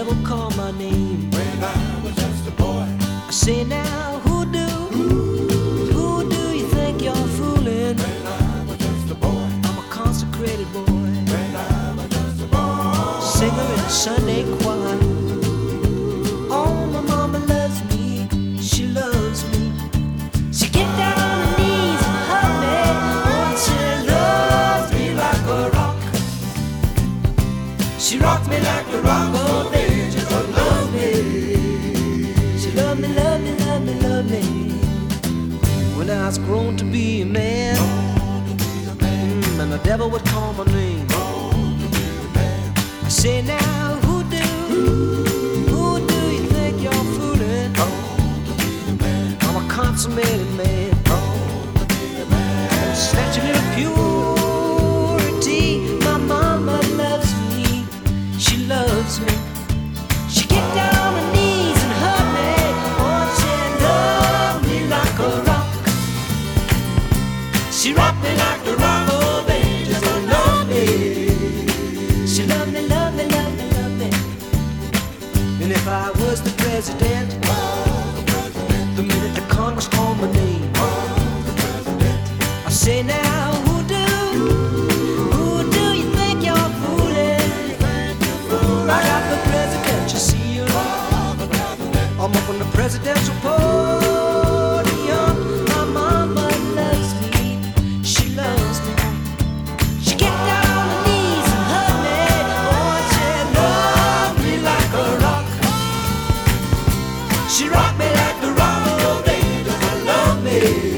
would call my name when I was just a boy. I say now, who do you think you're fooling? When I was just a boy. I'm a consecrated boy, When I was just a boy. singer in the Sunday choir. Oh, my mama loves me, she loves me. She get down on her knees and hug me. Oh, she loves me like a rock. She rocks me like a rock, oh baby, just love me. She love me, love me, love me, love me. When I was grown to be a man, and the devil would call my name, I say now, who do you think you're fooling? I'm a consummated man, snatch a little purity. My mama loves me, she loves me. She get down on her knees and hug me. Oh, she love me like a rock. She rock me like a rock, oh baby, just love me. She love me, love me, love me, love me. And if I was the president, the minute the Congress called my name, I say now, who do you think you're fooling? Right out the presidential seal, I'm up on the presidential podium. My mama loves me, she loves me. She get down on her knees and hug me. Oh, she love me like a rock. She rock me like a rock, oh baby, just love me.